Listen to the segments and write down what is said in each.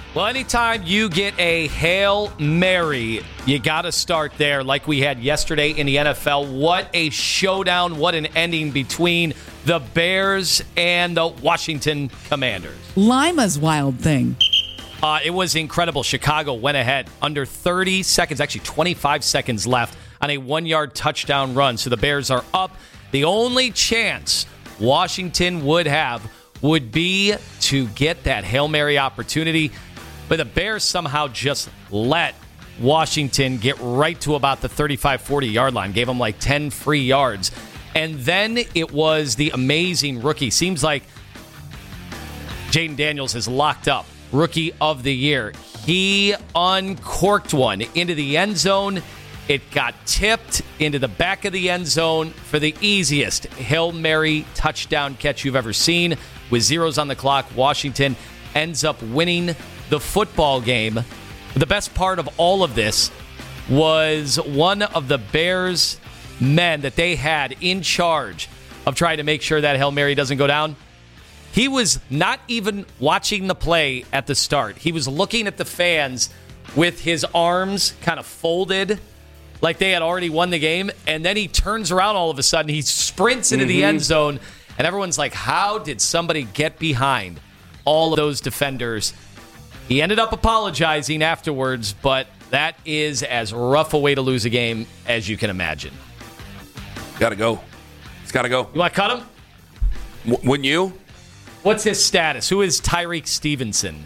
Well, anytime you get a Hail Mary, you got to start there like we had yesterday in the NFL. What a showdown, what an ending between the Bears and the Washington Commanders. Lima's wild thing. It was incredible. Chicago went ahead under 30 seconds, actually 25 seconds left on a 1-yard touchdown run. So the Bears are up. The only chance Washington would have would be to get that Hail Mary opportunity. But the Bears somehow just let Washington get right to about the 35, 40-yard line. Gave them like 10 free yards. And then it was the amazing rookie. Seems like Jaden Daniels is locked up. Rookie of the year. He uncorked one into the end zone. It got tipped into the back of the end zone for the easiest Hail Mary touchdown catch you've ever seen. With zeros on the clock, Washington ends up winning the football game. The best part of all of this was one of the Bears' men that they had in charge of trying to make sure that Hail Mary doesn't go down. He was not even watching the play at the start. He was looking at the fans with his arms kind of folded like they had already won the game. And then he turns around all of a sudden. He sprints into the end zone. And everyone's like, how did somebody get behind all of those defenders? He ended up apologizing afterwards, but that is as rough a way to lose a game as you can imagine. Got to go. It's got to go. You want to cut him? Wouldn't you? What's his status? Who is Tyreek Stevenson?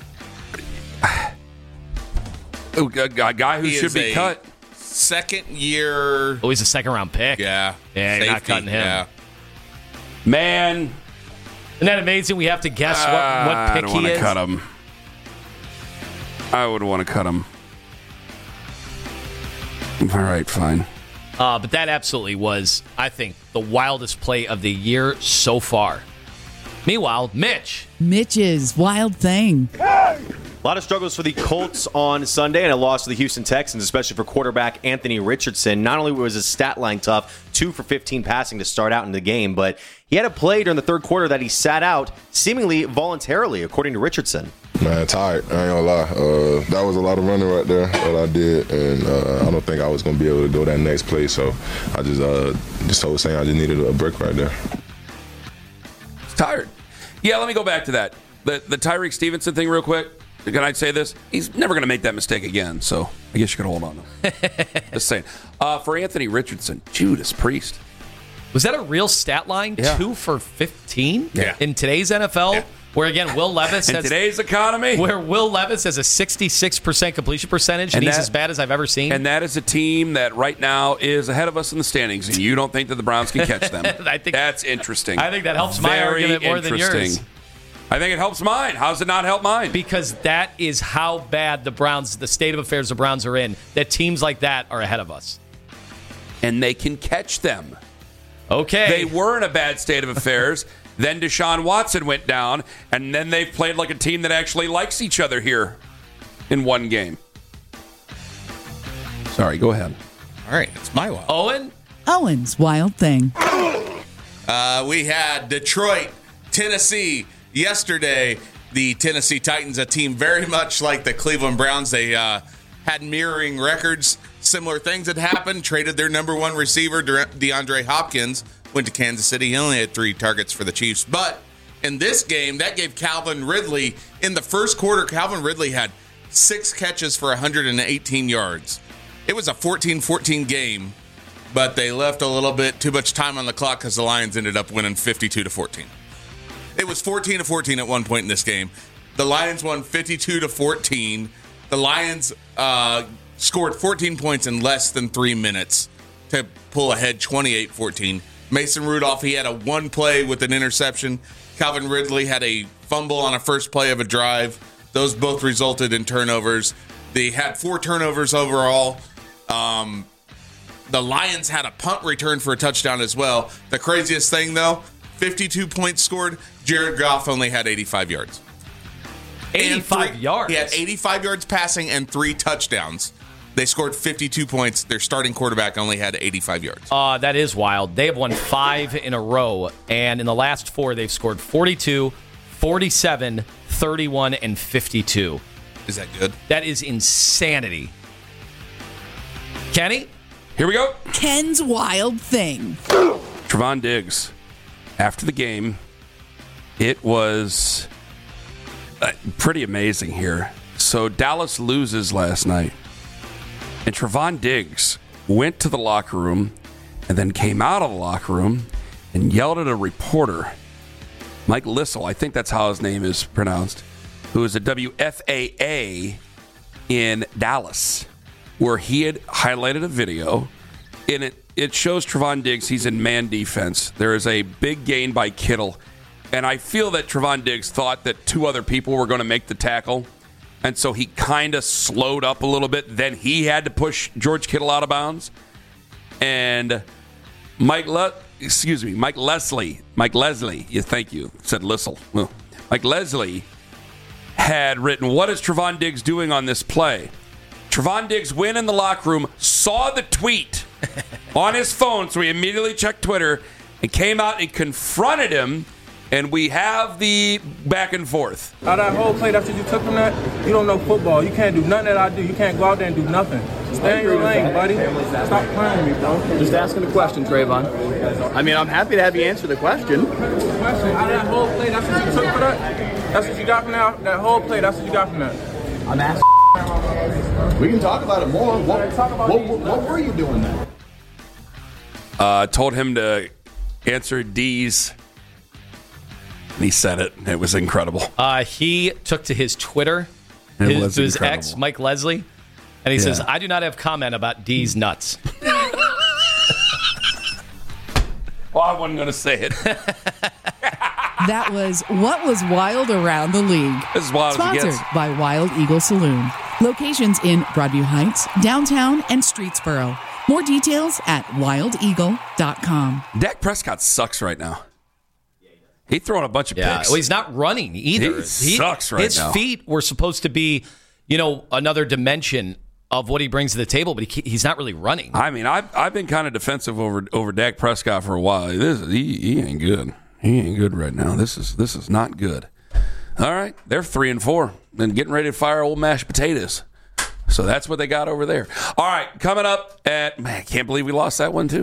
A guy who should be cut. Second year. Oh, he's a second-round pick. Yeah. Yeah, you're not cutting him. Yeah. Man. Isn't that amazing? We have to guess what pick he is. I don't want to cut him. I would want to cut him. All right, fine. But that absolutely was, I think, the wildest play of the year so far. Meanwhile, Mitch's wild thing. A lot of struggles for the Colts on Sunday and a loss to the Houston Texans, especially for quarterback Anthony Richardson. Not only was his stat line tough, 2 for 15 passing to start out in the game, but he had a play during the third quarter that he sat out seemingly voluntarily, according to Richardson. Man, tired. I ain't gonna lie. That was a lot of running right there that I did, and I don't think I was gonna be able to go that next play. So I just told Sam I just needed a break right there. He's tired. Yeah, let me go back to that. The Tyreek Stevenson thing real quick. Can I say this? He's never going to make that mistake again, so I guess you can hold on to him. Just saying. For Anthony Richardson, Judas Priest. Was that a real stat line? Yeah. 2 for 15? Yeah. In today's NFL? Yeah. Where, again, Will Levis in today's economy? Where Will Levis has a 66% completion percentage, and he's as bad as I've ever seen. And that is a team that right now is ahead of us in the standings, and you don't think that the Browns can catch them. I think that's interesting. I think that helps my argument more than yours. I think it helps mine. How does it not help mine? Because that is how bad the state of affairs the Browns are in, that teams like that are ahead of us. And they can catch them. Okay. They were in a bad state of affairs. Then Deshaun Watson went down, and then they've played like a team that actually likes each other here in one game. Sorry, go ahead. All right, it's my wild. Owen's wild thing. We had Detroit, Tennessee. Yesterday, the Tennessee Titans, a team very much like the Cleveland Browns, they had mirroring records. Similar things had happened. Traded their number one receiver, DeAndre Hopkins, went to Kansas City. He only had 3 targets for the Chiefs. But in this game, that gave Calvin Ridley, in the first quarter, Calvin Ridley had 6 catches for 118 yards. It was a 14-14 game, but they left a little bit too much time on the clock because the Lions ended up winning 52-14. It was 14-14 at one point in this game. The Lions won 52-14. The Lions scored 14 points in less than 3 minutes to pull ahead 28-14. Mason Rudolph, he had a 1 play with an interception. Calvin Ridley had a fumble on a first play of a drive. Those both resulted in turnovers. They had 4 turnovers overall. The Lions had a punt return for a touchdown as well. The craziest thing, though, 52 points scored. Jared Goff only had 85 yards. 85 yards? He had 85 yards passing and 3 touchdowns. They scored 52 points. Their starting quarterback only had 85 yards. That is wild. They have won 5 in a row, and in the last 4, they've scored 42, 47, 31, and 52. Is that good? That is insanity. Kenny? Here we go. Ken's Wild Thing. Trevon Diggs, after the game, it was pretty amazing here. So Dallas loses last night, and Trevon Diggs went to the locker room and then came out of the locker room and yelled at a reporter, Mike Lissel, I think that's how his name is pronounced, who is a WFAA in Dallas, where he had highlighted a video, and it shows Trevon Diggs, he's in man defense. There is a big gain by Kittle, and I feel that Trevon Diggs thought that two other people were going to make the tackle, and so he kind of slowed up a little bit. Then he had to push George Kittle out of bounds, and Mike Leslie, thank you, said Lissel. Well, Mike Leslie had written, what is Trevon Diggs doing on this play? Trevon Diggs went in the locker room, saw the tweet on his phone, so he immediately checked Twitter and came out and confronted him, and we have the back and forth. Out of that whole play, that's what you took from that? You don't know football. You can't do nothing that I do. You can't go out there and do nothing. Stay in your lane, buddy. Stop playing me, bro. Just asking a question, Trayvon. I mean, I'm happy to have you answer the question. Out of that whole play, that's what you took for that? That's what you got from that whole play, that's what you got from that? I'm asking. We can talk about it more. What were you doing then? Told him to answer D's, and he said it. It was incredible. He took to his Twitter, to his ex, Mike Leslie, and he says, I do not have comment about D's nuts. Well, I wasn't going to say it. That was What Was Wild Around the League. This is wild as it Sponsored gets. by Wild Eagle Saloon. Locations in Broadview Heights, downtown, and Streetsboro. More details at wildeagle.com. Dak Prescott sucks right now. He's throwing a bunch of picks. Well, he's not running either. He sucks right his now. His feet were supposed to be, another dimension of what he brings to the table, but he's not really running. I mean, I've been kind of defensive over Dak Prescott for a while. He ain't good. He ain't good right now. This is not good. All right, they're 3-4 and getting ready to fire old mashed potatoes. So that's what they got over there. All right, coming up I can't believe we lost that one too.